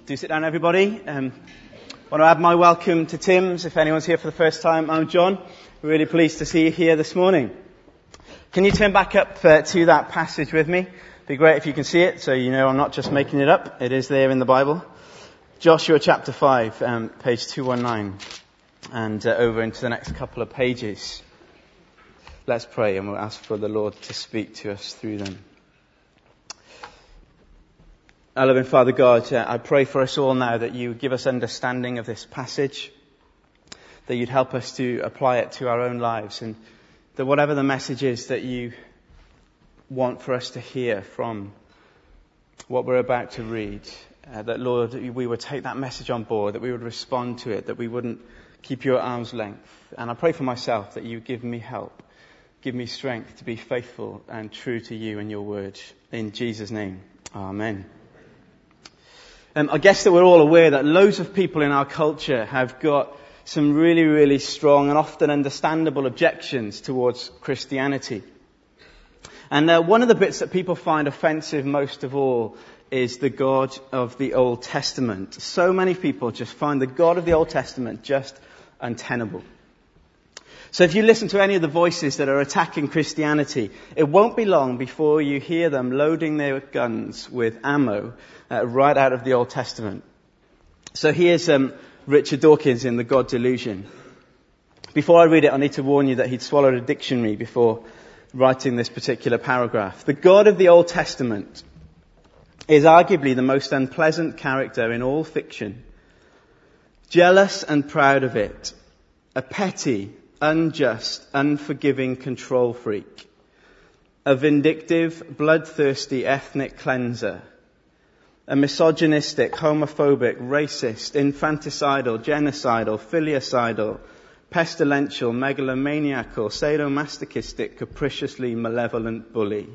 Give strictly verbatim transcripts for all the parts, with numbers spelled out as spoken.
Do sit down, everybody. Um, I want to add my welcome to Tim's. If anyone's here for the first time, I'm John. We're really pleased to see you here this morning. Can you turn back up uh, to that passage with me? It'd be great if you can see it, so you know I'm not just making it up. It is there in the Bible. Joshua chapter five, um, page two nineteen, and uh, over into the next couple of pages. Let's pray, and we'll ask for the Lord to speak to us through them. Our loving Father God, uh, I pray for us all now that you give us understanding of this passage, that you'd help us to apply it to our own lives, and that whatever the message is that you want for us to hear from what we're about to read, uh, that Lord, we would take that message on board, that we would respond to it, that we wouldn't keep you at arm's length. And I pray for myself that you give me help, give me strength to be faithful and true to you and your word. In Jesus' name, amen. Um, I guess that we're all aware that loads of people in our culture have got some really, really strong and often understandable objections towards Christianity. And uh, one of the bits that people find offensive most of all is the God of the Old Testament. So many people just find the God of the Old Testament just untenable. So if you listen to any of the voices that are attacking Christianity, it won't be long before you hear them loading their guns with ammo uh, right out of the Old Testament. So here's um, Richard Dawkins in The God Delusion. Before I read it, I need to warn you that he'd swallowed a dictionary before writing this particular paragraph. The God of the Old Testament is arguably the most unpleasant character in all fiction. Jealous and proud of it. A petty, unjust, unforgiving control freak. A vindictive, bloodthirsty ethnic cleanser. A misogynistic, homophobic, racist, infanticidal, genocidal, filicidal, pestilential, megalomaniacal, sadomasochistic, capriciously malevolent bully.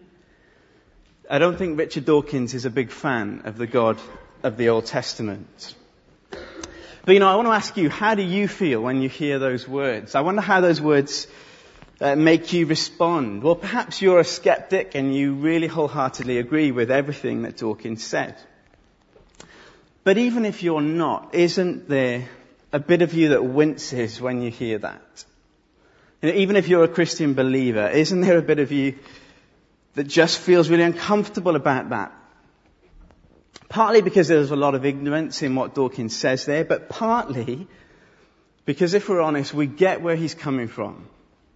I don't think Richard Dawkins is a big fan of the God of the Old Testament. But, you know, I want to ask you, how do you feel when you hear those words? I wonder how those words uh, make you respond. Well, perhaps you're a skeptic and you really wholeheartedly agree with everything that Dawkins said. But even if you're not, isn't there a bit of you that winces when you hear that? You know, even if you're a Christian believer, isn't there a bit of you that just feels really uncomfortable about that? Partly because there's a lot of ignorance in what Dawkins says there, but partly because if we're honest, we get where he's coming from.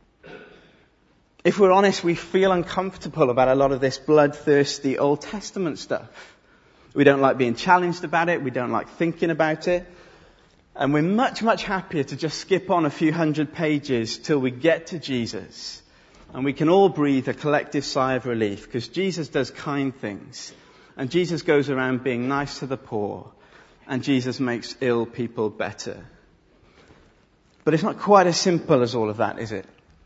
If we're honest, we feel uncomfortable about a lot of this bloodthirsty Old Testament stuff. We don't like being challenged about it. We don't like thinking about it. And we're much, much happier to just skip on a few hundred pages till we get to Jesus. And we can all breathe a collective sigh of relief because Jesus does kind things. And Jesus goes around being nice to the poor. And Jesus makes ill people better. But it's not quite as simple as all of that, is it?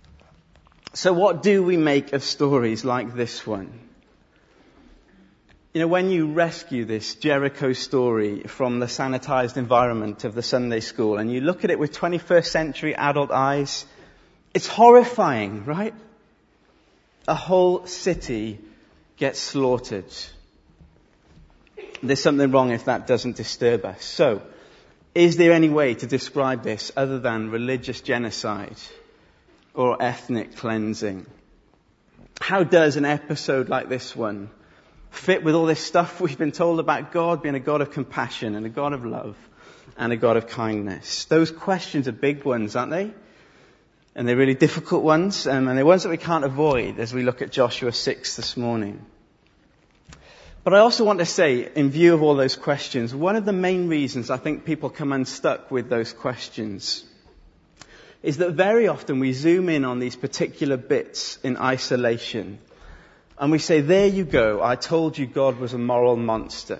So what do we make of stories like this one? You know, when you rescue this Jericho story from the sanitized environment of the Sunday school and you look at it with twenty-first century adult eyes, it's horrifying, right? A whole city gets slaughtered. There's something wrong if that doesn't disturb us. So, is there any way to describe this other than religious genocide or ethnic cleansing? How does an episode like this one fit with all this stuff we've been told about God being a God of compassion and a God of love and a God of kindness? Those questions are big ones, aren't they? And they're really difficult ones, um, and they're ones that we can't avoid as we look at Joshua six this morning. But I also want to say, in view of all those questions, one of the main reasons I think people come unstuck with those questions is that very often we zoom in on these particular bits in isolation. And we say, there you go, I told you God was a moral monster.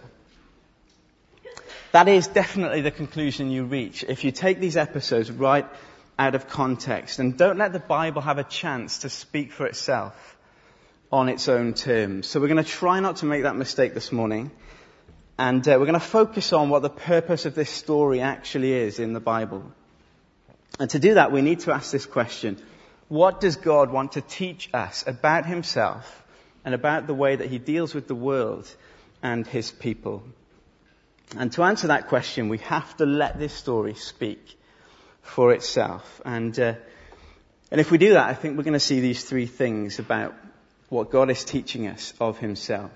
That is definitely the conclusion you reach if you take these episodes right out of context and don't let the Bible have a chance to speak for itself on its own terms. So we're going to try not to make that mistake this morning. And uh, we're going to focus on what the purpose of this story actually is in the Bible. And to do that, we need to ask this question. What does God want to teach us about himself and about the way that he deals with the world and his people? And to answer that question, we have to let this story speak for itself. And uh, and if we do that, I think we're going to see these three things about what God is teaching us of himself.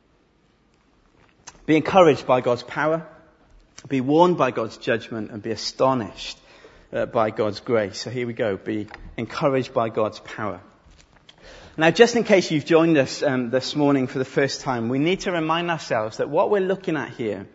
Be encouraged by God's power, be warned by God's judgment, and be astonished uh, by God's grace. So here we go, be encouraged by God's power. Now, just in case you've joined us um, this morning for the first time, we need to remind ourselves that what we're looking at here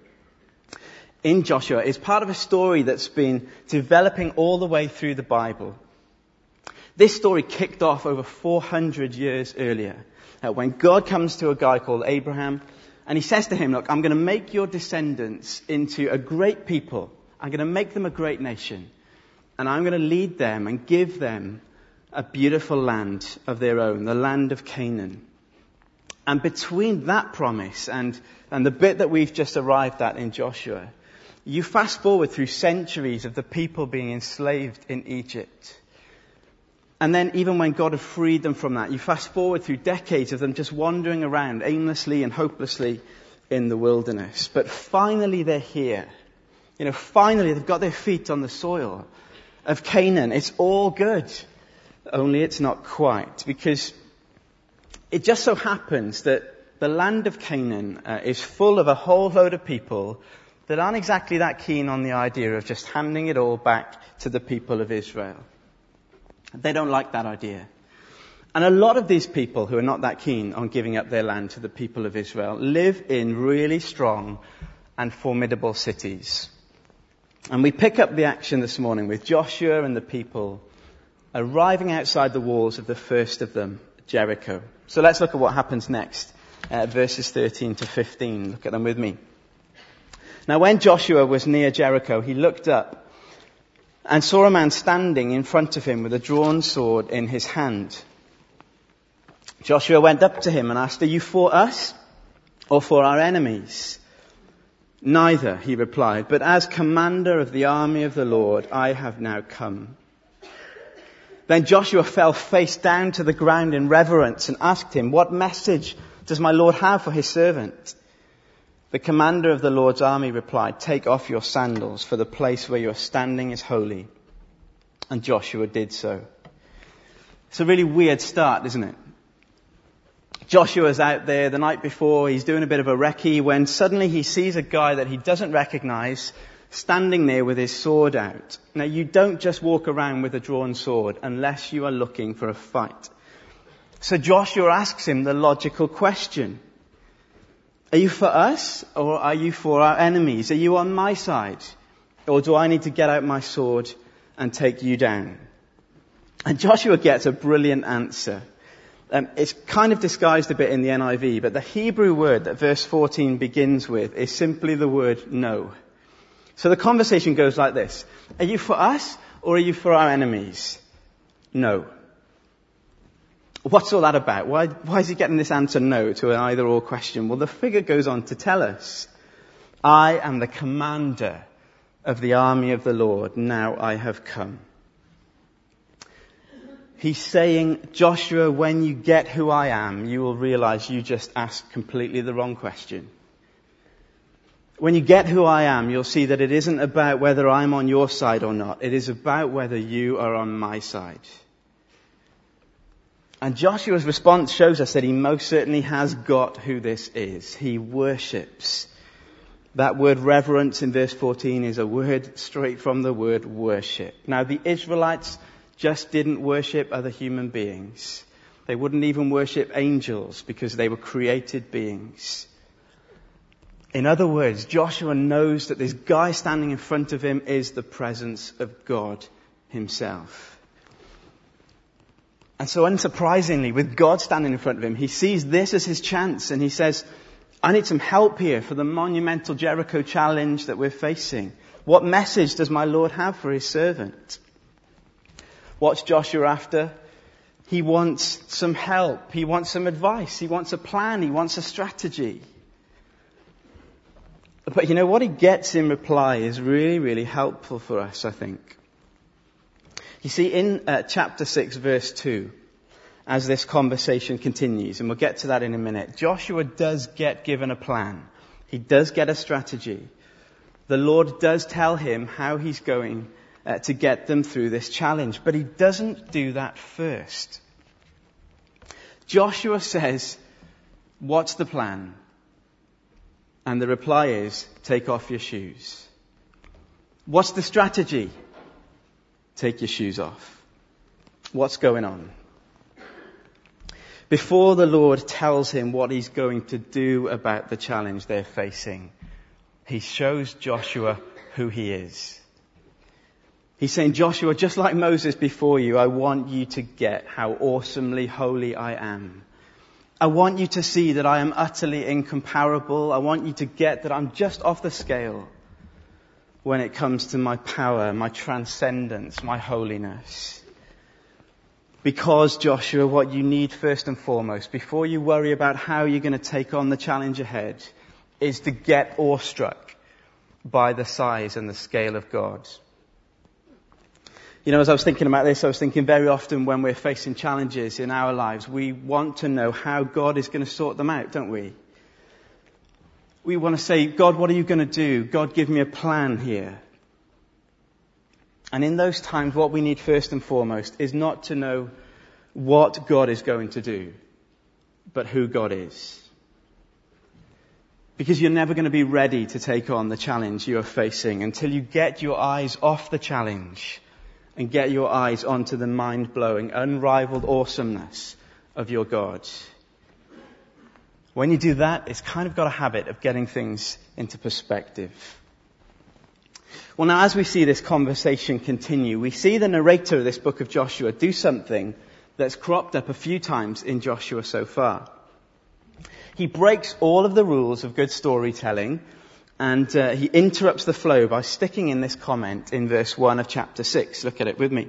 in Joshua is part of a story that's been developing all the way through the Bible. This story kicked off over four hundred years earlier, uh, when God comes to a guy called Abraham, and he says to him, look, I'm going to make your descendants into a great people. I'm going to make them a great nation, and I'm going to lead them and give them a beautiful land of their own, the land of Canaan. And between that promise and, and the bit that we've just arrived at in Joshua, you fast forward through centuries of the people being enslaved in Egypt. And then even when God had freed them from that, you fast forward through decades of them just wandering around aimlessly and hopelessly in the wilderness. But finally they're here. You know, finally they've got their feet on the soil of Canaan. It's all good. Only it's not quite. Because it just so happens that the land of Canaan uh, is full of a whole load of people that aren't exactly that keen on the idea of just handing it all back to the people of Israel. They don't like that idea. And a lot of these people who are not that keen on giving up their land to the people of Israel live in really strong and formidable cities. And we pick up the action this morning with Joshua and the people arriving outside the walls of the first of them, Jericho. So let's look at what happens next, uh, verses thirteen to fifteen. Look at them with me. Now when Joshua was near Jericho, he looked up and saw a man standing in front of him with a drawn sword in his hand. Joshua went up to him and asked, "Are you for us or for our enemies?" "Neither," he replied, "but as commander of the army of the Lord, I have now come." Then Joshua fell face down to the ground in reverence and asked him, "What message does my Lord have for his servant?" The commander of the Lord's army replied, "Take off your sandals, for the place where you are standing is holy." And Joshua did so. It's a really weird start, isn't it? Joshua's out there the night before, he's doing a bit of a recce, when suddenly he sees a guy that he doesn't recognize standing there with his sword out. Now, you don't just walk around with a drawn sword unless you are looking for a fight. So Joshua asks him the logical question: are you for us or are you for our enemies? Are you on my side? Or do I need to get out my sword and take you down? And Joshua gets a brilliant answer. Um, it's kind of disguised a bit in the N I V, but the Hebrew word that verse fourteen begins with is simply the word no. So the conversation goes like this: are you for us or are you for our enemies? No. What's all that about? Why, why is he getting this answer no to an either-or question? Well, the figure goes on to tell us, "I am the commander of the army of the Lord. Now I have come." He's saying, Joshua, when you get who I am, you will realize you just asked completely the wrong question. When you get who I am, you'll see that it isn't about whether I'm on your side or not. It is about whether you are on my side. And Joshua's response shows us that he most certainly has got who this is. He worships. That word reverence in verse fourteen is a word straight from the word worship. Now, the Israelites just didn't worship other human beings. They wouldn't even worship angels because they were created beings. In other words, Joshua knows that this guy standing in front of him is the presence of God himself. And so unsurprisingly, with God standing in front of him, he sees this as his chance and he says, I need some help here for the monumental Jericho challenge that we're facing. What message does my Lord have for his servant? What's Joshua after? He wants some help. He wants some advice. He wants a plan. He wants a strategy. But you know, what he gets in reply is really, really helpful for us, I think. You see, in uh, chapter six, verse two, as this conversation continues, and we'll get to that in a minute, Joshua does get given a plan. He does get a strategy. the Lord does tell him how he's going uh, to get them through this challenge. But he doesn't do that first. Joshua says, "What's the plan?" And the reply is, "Take off your shoes." What's the strategy? Take your shoes off. What's going on? Before the Lord tells him what he's going to do about the challenge they're facing, he shows Joshua who he is. He's saying, "Joshua, just like Moses before you, I want you to get how awesomely holy I am. I want you to see that I am utterly incomparable. I want you to get that I'm just off the scale when it comes to my power, my transcendence, my holiness. Because, Joshua, what you need first and foremost, before you worry about how you're going to take on the challenge ahead, is to get awestruck by the size and the scale of God." You know, as I was thinking about this, I was thinking very often when we're facing challenges in our lives, we want to know how God is going to sort them out, don't we? We want to say, "God, what are you going to do? God, give me a plan here." And in those times, what we need first and foremost is not to know what God is going to do, but who God is. Because you're never going to be ready to take on the challenge you are facing until you get your eyes off the challenge and get your eyes onto the mind-blowing, unrivaled awesomeness of your God. When you do that, it's kind of got a habit of getting things into perspective. Well, now, as we see this conversation continue, we see the narrator of this book of Joshua do something that's cropped up a few times in Joshua so far. He breaks all of the rules of good storytelling, and uh, he interrupts the flow by sticking in this comment in verse one of chapter six. Look at it with me.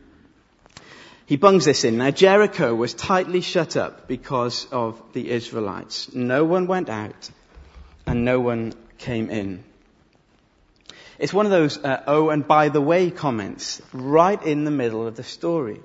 He bungs this in. "Now Jericho was tightly shut up because of the Israelites. No one went out and no one came in." It's one of those uh, oh and by the way comments right in the middle of the story.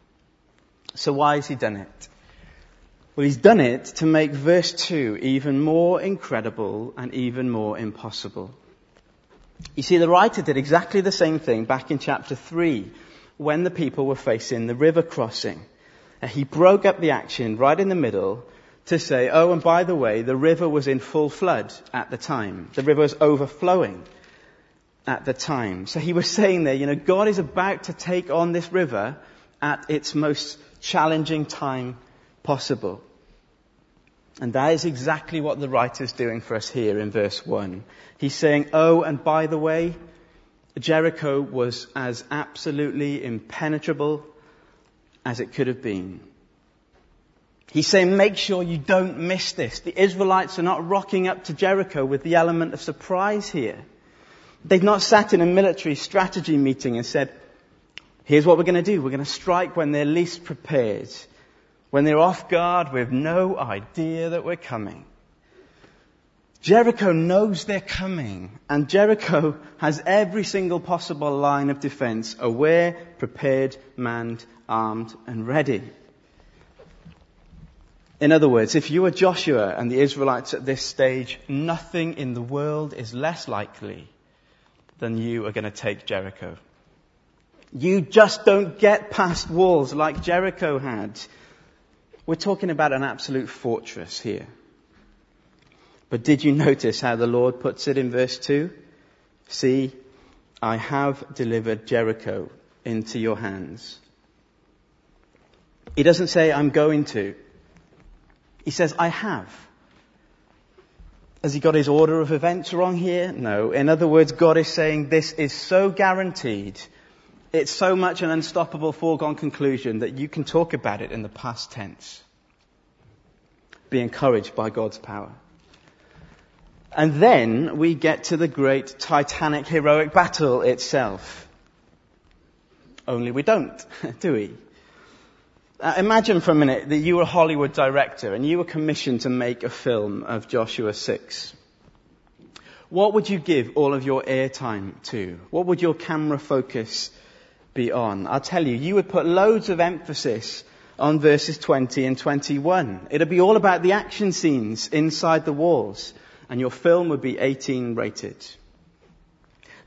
So why has he done it? Well, he's done it to make verse two even more incredible and even more impossible. You see, the writer did exactly the same thing back in chapter three when the people were facing the river crossing. Uh, he broke up the action right in the middle to say, oh, and by the way, the river was in full flood at the time. The river was overflowing at the time. So he was saying there, you know, God is about to take on this river at its most challenging time possible. And that is exactly what the writer's doing for us here in verse one. He's saying, oh, and by the way, Jericho was as absolutely impenetrable as it could have been. He's saying, make sure you don't miss this. The Israelites are not rocking up to Jericho with the element of surprise here. They've not sat in a military strategy meeting and said, here's what we're going to do. We're going to strike when they're least prepared, when they're off guard with no idea that we're coming. Jericho knows they're coming, and Jericho has every single possible line of defense aware, prepared, manned, armed, and ready. In other words, if you were Joshua and the Israelites at this stage, nothing in the world is less likely than you are going to take Jericho. You just don't get past walls like Jericho had. We're talking about an absolute fortress here. But did you notice how the Lord puts it in verse two? See, I have delivered Jericho into your hands. He doesn't say, I'm going to. He says, I have. Has he got his order of events wrong here? No. In other words, God is saying this is so guaranteed. It's so much an unstoppable foregone conclusion that you can talk about it in the past tense. Be encouraged by God's power. And then we get to the great titanic heroic battle itself. Only we don't, do we? Uh, imagine for a minute that you were a Hollywood director and you were commissioned to make a film of Joshua six. What would you give all of your airtime to? What would your camera focus be on? I'll tell you, you would put loads of emphasis on verses twenty and twenty-one. It'd be all about the action scenes inside the walls, and your film would be eighteen rated.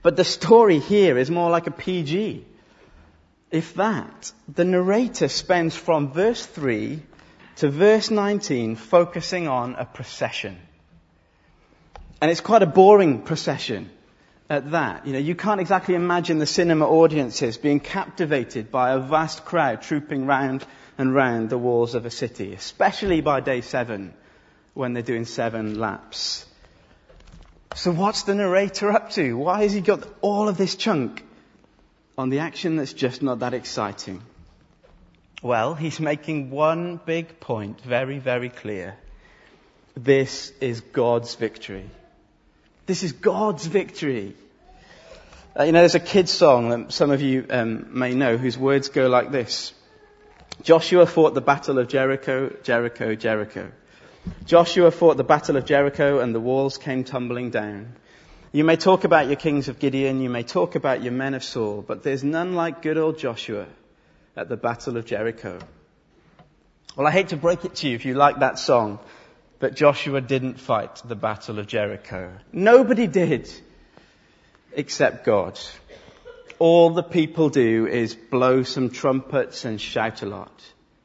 But the story here is more like a P G. If that, the narrator spends from verse three to verse nineteen focusing on a procession. And it's quite a boring procession at that. You know, you can't exactly imagine the cinema audiences being captivated by a vast crowd trooping round and round the walls of a city, especially by day seven when they're doing seven laps. So what's the narrator up to? Why has he got all of this chunk on the action that's just not that exciting? Well, he's making one big point very, very clear. This is God's victory. This is God's victory. Uh, you know, there's a kid's song that some of you um, may know whose words go like this. Joshua fought the battle of Jericho, Jericho, Jericho. Joshua fought the battle of Jericho and the walls came tumbling down. You may talk about your kings of Gideon, you may talk about your men of Saul, but there's none like good old Joshua at the battle of Jericho. Well, I hate to break it to you if you like that song, but Joshua didn't fight the battle of Jericho. Nobody did, except God. All the people do is blow some trumpets and shout a lot.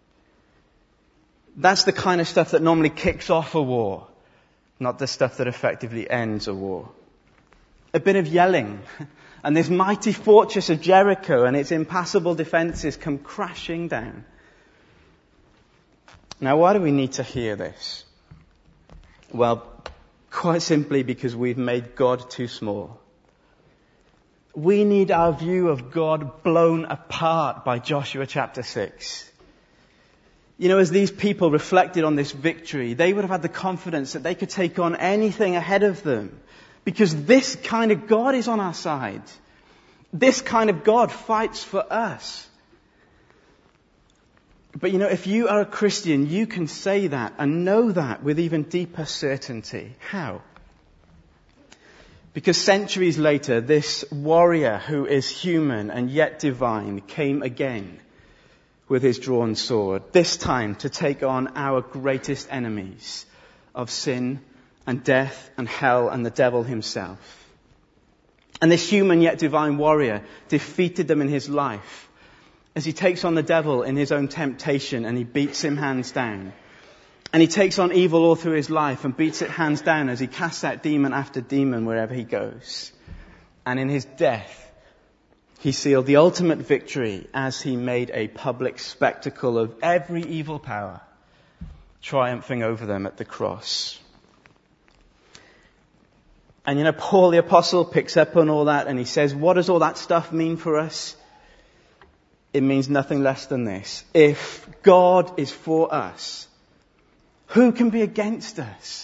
That's the kind of stuff that normally kicks off a war, not the stuff that effectively ends a war. A bit of yelling, and this mighty fortress of Jericho and its impassable defenses come crashing down. Now, why do we need to hear this? Well, quite simply because we've made God too small. We need our view of God blown apart by Joshua chapter six. You know, as these people reflected on this victory, they would have had the confidence that they could take on anything ahead of them. Because this kind of God is on our side. This kind of God fights for us. But you know, if you are a Christian, you can say that and know that with even deeper certainty. How? Because centuries later, this warrior who is human and yet divine came again with his drawn sword, this time to take on our greatest enemies of sin and death and hell and the devil himself. And this human yet divine warrior defeated them in his life as he takes on the devil in his own temptation and he beats him hands down. And he takes on evil all through his life and beats it hands down as he casts out demon after demon wherever he goes. And in his death, he sealed the ultimate victory as he made a public spectacle of every evil power, triumphing over them at the cross. And you know, Paul the Apostle picks up on all that and he says, what does all that stuff mean for us? It means nothing less than this. If God is for us, who can be against us?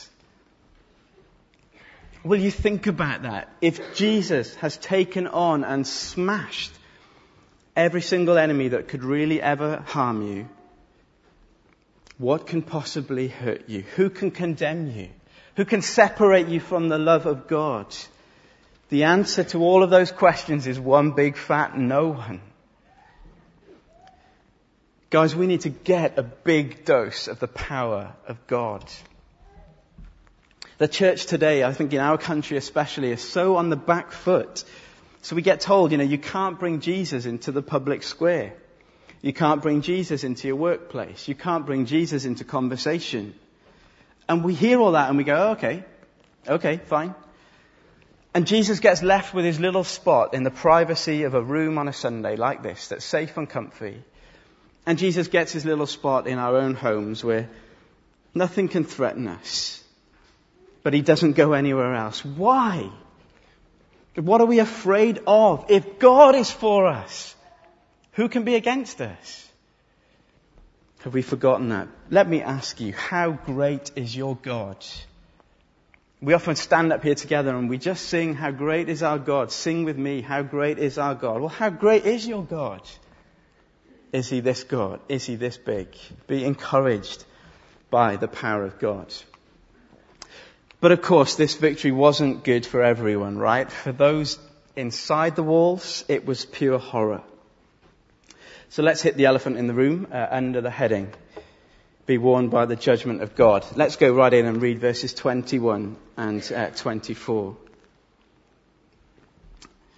Will you think about that? If Jesus has taken on and smashed every single enemy that could really ever harm you, what can possibly hurt you? Who can condemn you? Who can separate you from the love of God? The answer to all of those questions is one big fat no one. Guys, we need to get a big dose of the power of God. The church today, I think in our country especially, is so on the back foot. So we get told, you know, you can't bring Jesus into the public square. You can't bring Jesus into your workplace. You can't bring Jesus into conversation. And we hear all that and we go, oh, okay, okay, fine. And Jesus gets left with his little spot in the privacy of a room on a Sunday like this, that's safe and comfy. And Jesus gets his little spot in our own homes where nothing can threaten us. But he doesn't go anywhere else. Why? What are we afraid of? If God is for us, who can be against us? Have we forgotten that? Let me ask you, how great is your God? We often stand up here together and we just sing, how great is our God? Sing with me, how great is our God? Well, how great is your God? Is he this God? Is he this big? Be encouraged by the power of God. But of course, this victory wasn't good for everyone, right? For those inside the walls, it was pure horror. So let's hit the elephant in the room uh, under the heading, be warned by the judgment of God. Let's go right in and read verses twenty-one and uh, twenty-four.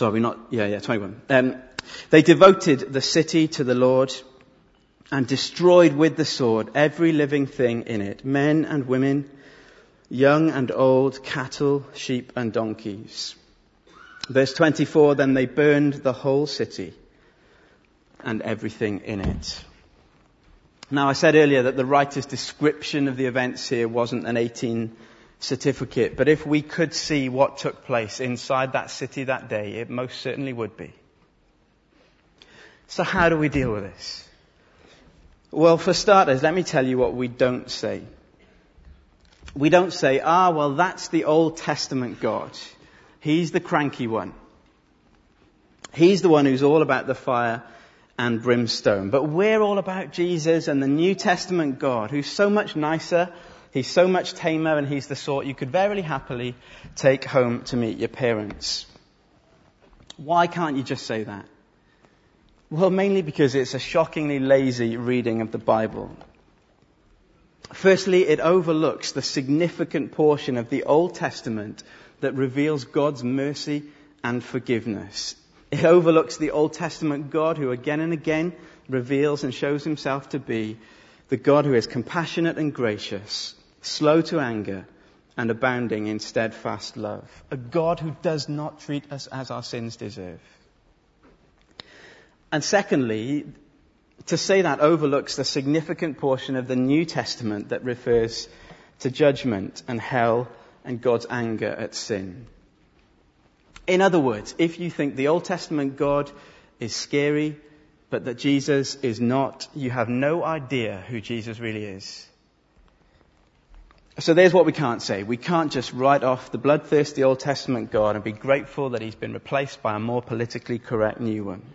sorry, not, yeah, yeah, twenty-one. Um, they devoted the city to the Lord and destroyed with the sword every living thing in it, men and women, young and old, cattle, sheep and donkeys. Verse twenty-four, then they burned the whole city and everything in it. Now, I said earlier that the writer's description of the events here wasn't an eighteen certificate, but if we could see what took place inside that city that day, it most certainly would be. So how do we deal with this? Well, for starters, let me tell you what we don't say. We don't say, ah, well, that's the Old Testament God. He's the cranky one. He's the one who's all about the fire and brimstone. But we're all about Jesus and the New Testament God, who's so much nicer, he's so much tamer, and he's the sort you could very happily take home to meet your parents. Why can't you just say that? Well, mainly because it's a shockingly lazy reading of the Bible. Firstly, it overlooks the significant portion of the Old Testament that reveals God's mercy and forgiveness. It overlooks the Old Testament God who again and again reveals and shows himself to be the God who is compassionate and gracious, slow to anger, and abounding in steadfast love. A God who does not treat us as our sins deserve. And secondly, to say that overlooks the significant portion of the New Testament that refers to judgment and hell and God's anger at sin. In other words, if you think the Old Testament God is scary, but that Jesus is not, you have no idea who Jesus really is. So there's what we can't say. We can't just write off the bloodthirsty Old Testament God and be grateful that he's been replaced by a more politically correct new one.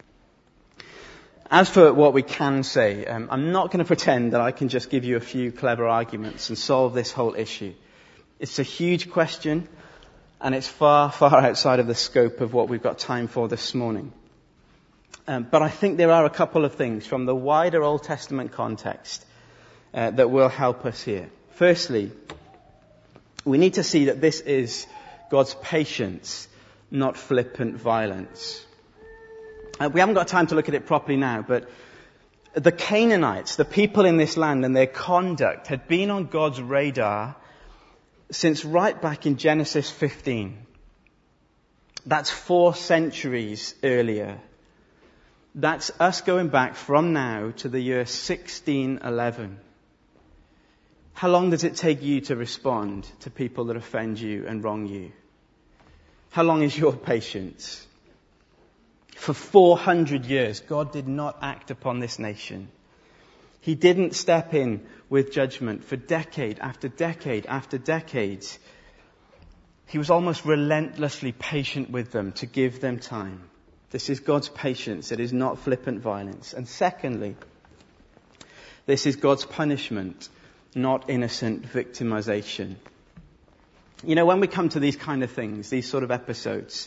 As for what we can say, um, I'm not going to pretend that I can just give you a few clever arguments and solve this whole issue. It's a huge question, and it's far, far outside of the scope of what we've got time for this morning. Um, but I think there are a couple of things from the wider Old Testament context uh, that will help us here. Firstly, we need to see that this is God's patience, not flippant violence. Uh, we haven't got time to look at it properly now, but the Canaanites, the people in this land and their conduct had been on God's radar since right back in Genesis fifteen. That's four centuries earlier. That's us going back from now to the year sixteen eleven. How long does it take you to respond to people that offend you and wrong you? How long is your patience? For four hundred years, God did not act upon this nation. He didn't step in with judgment for decade after decade after decade. He was almost relentlessly patient with them to give them time. This is God's patience. It is not flippant violence. And secondly, this is God's punishment, not innocent victimization. You know, when we come to these kind of things, these sort of episodes,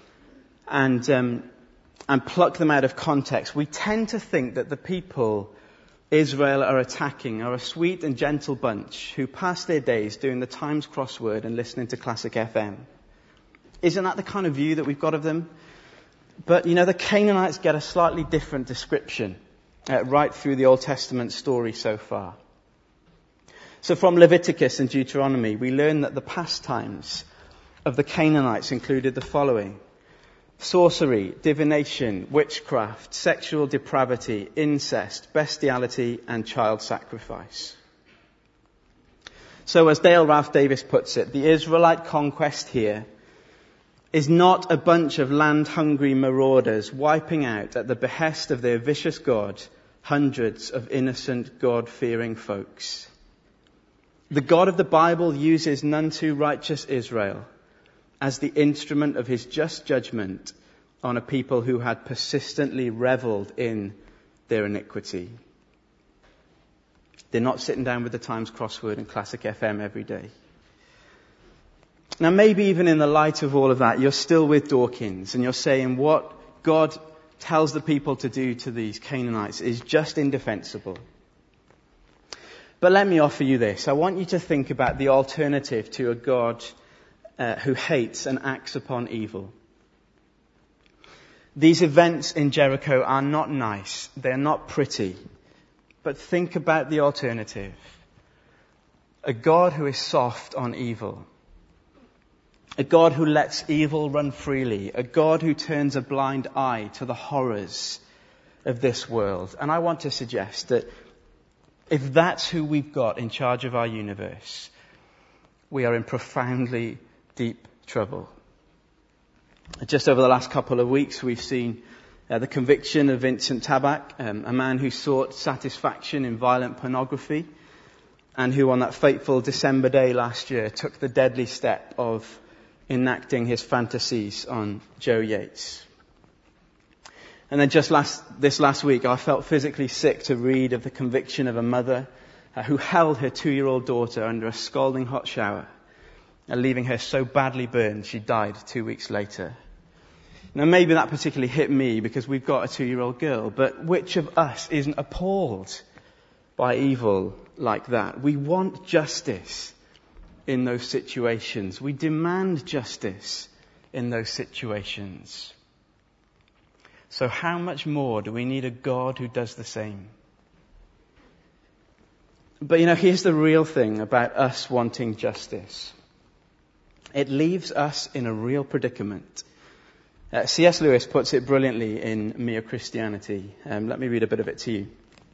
and um, and pluck them out of context, we tend to think that the people Israel are attacking are a sweet and gentle bunch who pass their days doing the Times crossword and listening to classic F M. Isn't that the kind of view that we've got of them? But, you know, the Canaanites get a slightly different description uh, right through the Old Testament story so far. So from Leviticus and Deuteronomy, we learn that the pastimes of the Canaanites included the following: sorcery, divination, witchcraft, sexual depravity, incest, bestiality, and child sacrifice. So as Dale Ralph Davis puts it, the Israelite conquest here is not a bunch of land-hungry marauders wiping out at the behest of their vicious God hundreds of innocent, God-fearing folks. The God of the Bible uses none too righteous Israel as the instrument of his just judgment on a people who had persistently reveled in their iniquity. They're not sitting down with the Times crossword and classic F M every day. Now, maybe even in the light of all of that, you're still with Dawkins and you're saying what God tells the people to do to these Canaanites is just indefensible. But let me offer you this. I want you to think about the alternative to a God Uh, who hates and acts upon evil. These events in Jericho are not nice. They're not pretty. But think about the alternative. A God who is soft on evil. A God who lets evil run freely. A God who turns a blind eye to the horrors of this world. And I want to suggest that if that's who we've got in charge of our universe, we are in profoundly deep trouble. Just over the last couple of weeks, we've seen uh, the conviction of Vincent Tabak, um, a man who sought satisfaction in violent pornography, and who on that fateful December day last year took the deadly step of enacting his fantasies on Joe Yates. And then just last this last week, I felt physically sick to read of the conviction of a mother uh, who held her two-year-old daughter under a scalding hot shower, and leaving her so badly burned she died two weeks later. Now maybe that particularly hit me because we've got a two-year-old girl, but which of us isn't appalled by evil like that? We want justice in those situations. We demand justice in those situations. So how much more do we need a God who does the same? But you know, here's the real thing about us wanting justice. It leaves us in a real predicament. Uh, C S Lewis puts it brilliantly in Mere Christianity. Um, let me read a bit of it to you.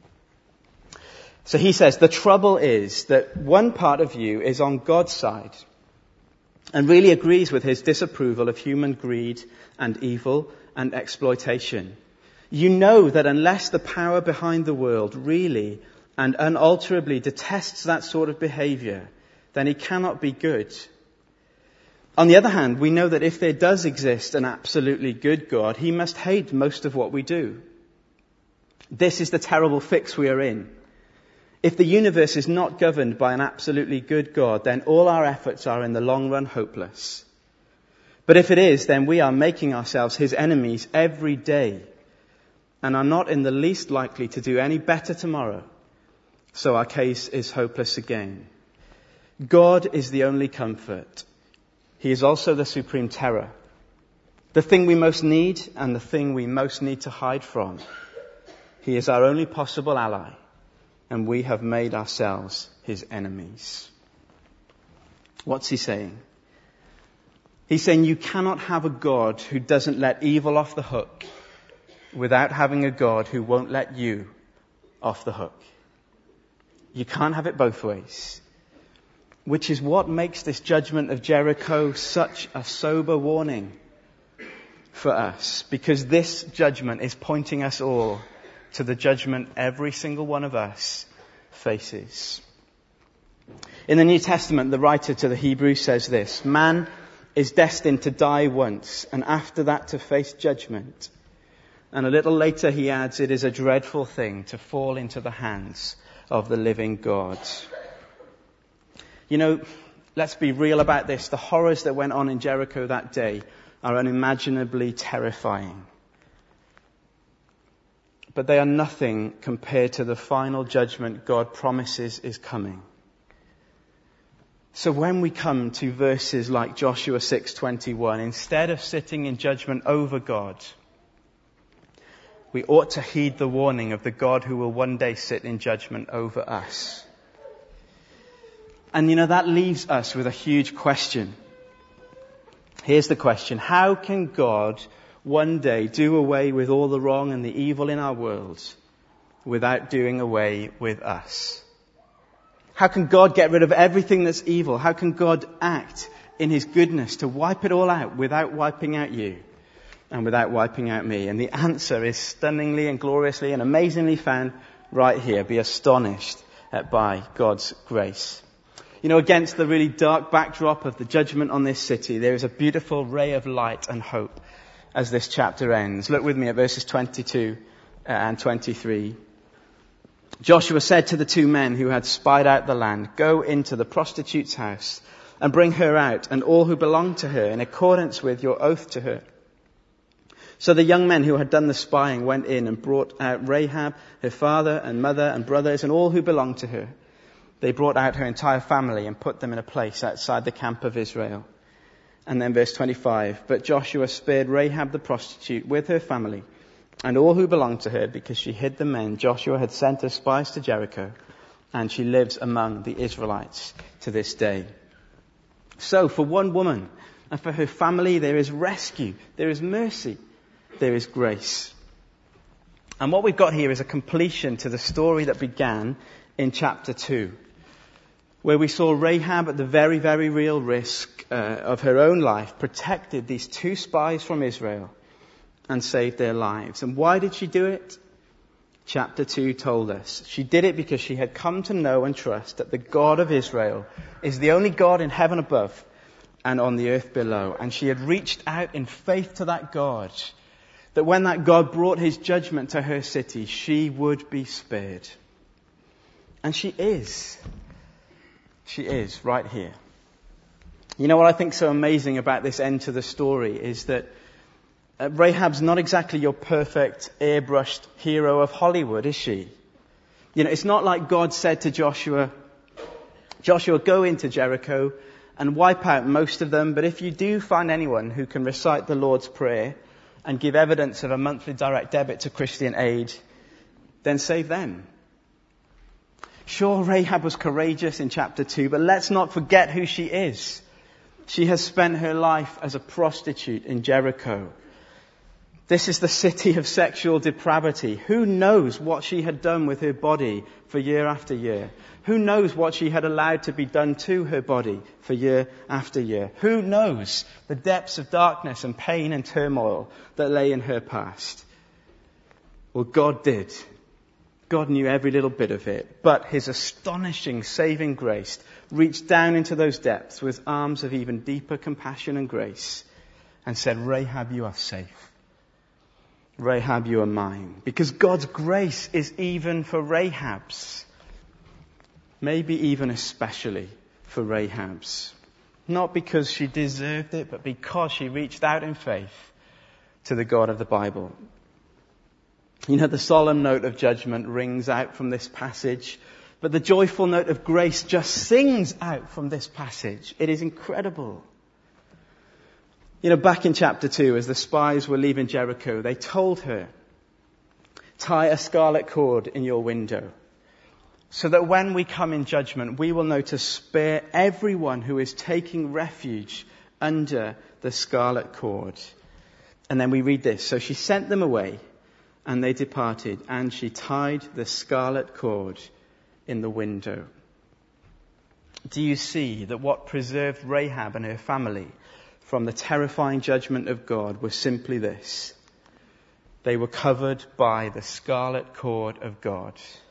So he says, the trouble is that one part of you is on God's side and really agrees with his disapproval of human greed and evil and exploitation. You know that unless the power behind the world really and unalterably detests that sort of behavior, then he cannot be good. On the other hand, we know that if there does exist an absolutely good God, he must hate most of what we do. This is the terrible fix we are in. If the universe is not governed by an absolutely good God, then all our efforts are in the long run hopeless. But if it is, then we are making ourselves his enemies every day and are not in the least likely to do any better tomorrow. So our case is hopeless again. God is the only comfort. He is also the supreme terror, the thing we most need and the thing we most need to hide from. He is our only possible ally, and we have made ourselves his enemies. What's he saying? He's saying you cannot have a God who doesn't let evil off the hook without having a God who won't let you off the hook. You can't have it both ways. Which is what makes this judgment of Jericho such a sober warning for us. Because this judgment is pointing us all to the judgment every single one of us faces. In the New Testament, the writer to the Hebrews says this: man is destined to die once, and after that to face judgment. And a little later he adds, it is a dreadful thing to fall into the hands of the living God. You know, let's be real about this. The horrors that went on in Jericho that day are unimaginably terrifying. But they are nothing compared to the final judgment God promises is coming. So when we come to verses like Joshua six twenty-one, instead of sitting in judgment over God, we ought to heed the warning of the God who will one day sit in judgment over us. And you know, that leaves us with a huge question. Here's the question: how can God one day do away with all the wrong and the evil in our world without doing away with us? How can God get rid of everything that's evil? How can God act in his goodness to wipe it all out without wiping out you and without wiping out me? And the answer is stunningly and gloriously and amazingly found right here. Be astonished by God's grace. You know, against the really dark backdrop of the judgment on this city, there is a beautiful ray of light and hope as this chapter ends. Look with me at verses twenty-two and twenty-three. Joshua said to the two men who had spied out the land, "Go into the prostitute's house and bring her out and all who belong to her in accordance with your oath to her." So the young men who had done the spying went in and brought out Rahab, her father and mother and brothers and all who belonged to her. They brought out her entire family and put them in a place outside the camp of Israel. And then verse twenty-five, but Joshua spared Rahab the prostitute with her family and all who belonged to her because she hid the men Joshua had sent as spies to Jericho, and she lives among the Israelites to this day. So for one woman and for her family, there is rescue, there is mercy, there is grace. And what we've got here is a completion to the story that began in chapter two, where we saw Rahab at the very, very real risk uh, of her own life, protected these two spies from Israel and saved their lives. And why did she do it? Chapter two told us. She did it because she had come to know and trust that the God of Israel is the only God in heaven above and on the earth below. And she had reached out in faith to that God, that when that God brought his judgment to her city, she would be spared. And she is. She is right here. You know what I think so amazing about this end to the story is that uh, Rahab's not exactly your perfect airbrushed hero of Hollywood, is she? You know, it's not like God said to Joshua, Joshua, go into Jericho and wipe out most of them, but if you do find anyone who can recite the Lord's Prayer and give evidence of a monthly direct debit to Christian Aid, then save them. Sure, Rahab was courageous in chapter two, but let's not forget who she is. She has spent her life as a prostitute in Jericho. This is the city of sexual depravity. Who knows what she had done with her body for year after year? Who knows what she had allowed to be done to her body for year after year? Who knows the depths of darkness and pain and turmoil that lay in her past? Well, God did. God knew every little bit of it, but his astonishing saving grace reached down into those depths with arms of even deeper compassion and grace and said, Rahab, you are safe. Rahab, you are mine. Because God's grace is even for Rahab's. Maybe even especially for Rahab's. Not because she deserved it, but because she reached out in faith to the God of the Bible. You know, the solemn note of judgment rings out from this passage, but the joyful note of grace just sings out from this passage. It is incredible. You know, back in chapter two, as the spies were leaving Jericho, they told her, tie a scarlet cord in your window, so that when we come in judgment, we will know to spare everyone who is taking refuge under the scarlet cord. And then we read this. So she sent them away, and they departed, and she tied the scarlet cord in the window. Do you see that what preserved Rahab and her family from the terrifying judgment of God was simply this? They were covered by the scarlet cord of God.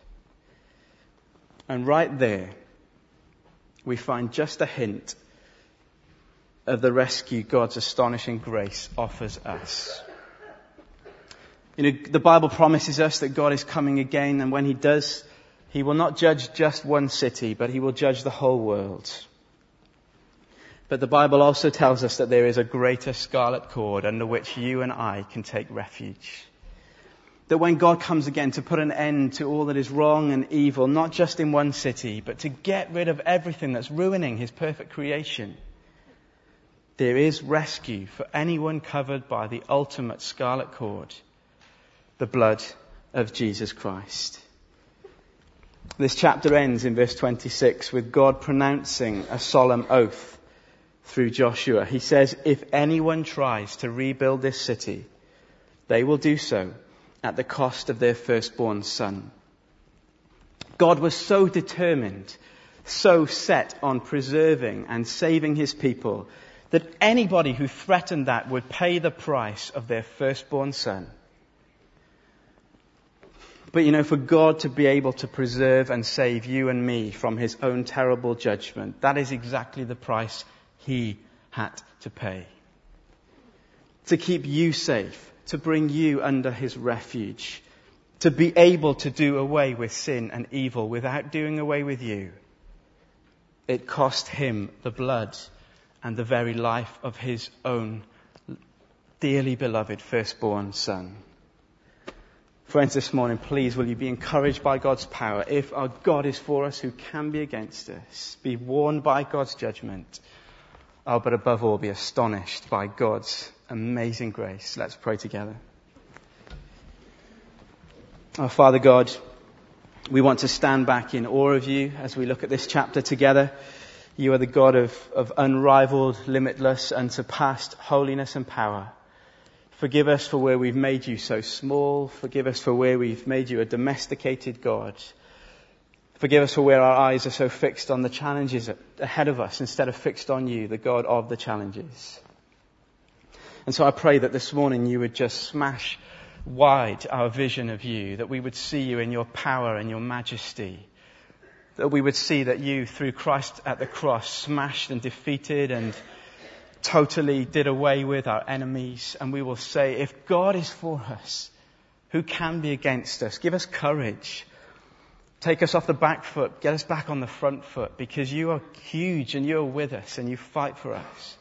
And right there, we find just a hint of the rescue God's astonishing grace offers us. You know, the Bible promises us that God is coming again, and when he does, he will not judge just one city, but he will judge the whole world. But the Bible also tells us that there is a greater scarlet cord under which you and I can take refuge. That when God comes again to put an end to all that is wrong and evil, not just in one city, but to get rid of everything that's ruining his perfect creation, there is rescue for anyone covered by the ultimate scarlet cord, the blood of Jesus Christ. This chapter ends in verse twenty-six with God pronouncing a solemn oath through Joshua. He says, if anyone tries to rebuild this city, they will do so at the cost of their firstborn son. God was so determined, so set on preserving and saving his people, that anybody who threatened that would pay the price of their firstborn son. But you know, for God to be able to preserve and save you and me from his own terrible judgment, that is exactly the price he had to pay. To keep you safe, to bring you under his refuge, to be able to do away with sin and evil without doing away with you. It cost him the blood and the very life of his own dearly beloved firstborn son. Friends, this morning, please, will you be encouraged by God's power? If our God is for us, who can be against us? Be warned by God's judgment. Oh, but above all, be astonished by God's amazing grace. Let's pray together. Our Father God, we want to stand back in awe of you as we look at this chapter together. You are the God of, of unrivaled, limitless, unsurpassed holiness and power. Forgive us for where we've made you so small. Forgive us for where we've made you a domesticated God. Forgive us for where our eyes are so fixed on the challenges ahead of us instead of fixed on you, the God of the challenges. And so I pray that this morning you would just smash wide our vision of you, that we would see you in your power and your majesty, that we would see that you, through Christ at the cross, smashed and defeated and totally did away with our enemies. And we will say, if God is for us, who can be against us? Give us courage. Take us off the back foot. Get us back on the front foot, because you are huge and you are with us and you fight for us.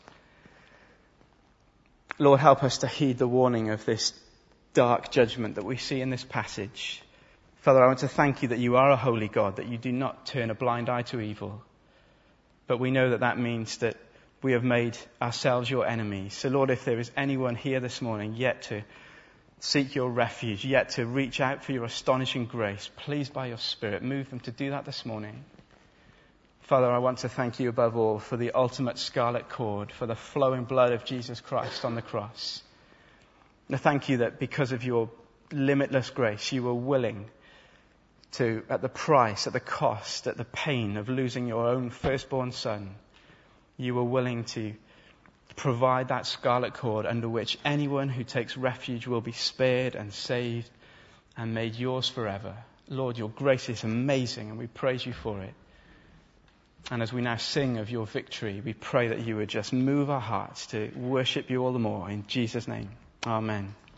Lord, help us to heed the warning of this dark judgment that we see in this passage. Father, I want to thank you that you are a holy God, that you do not turn a blind eye to evil. But we know that that means that we have made ourselves your enemies. So Lord, if there is anyone here this morning yet to seek your refuge, yet to reach out for your astonishing grace, please by your Spirit move them to do that this morning. Father, I want to thank you above all for the ultimate scarlet cord, for the flowing blood of Jesus Christ on the cross. And I thank you that because of your limitless grace, you were willing to, at the price, at the cost, at the pain of losing your own firstborn son, you were willing to provide that scarlet cord under which anyone who takes refuge will be spared and saved and made yours forever. Lord, your grace is amazing and we praise you for it. And as we now sing of your victory, we pray that you would just move our hearts to worship you all the more. In Jesus' name, amen.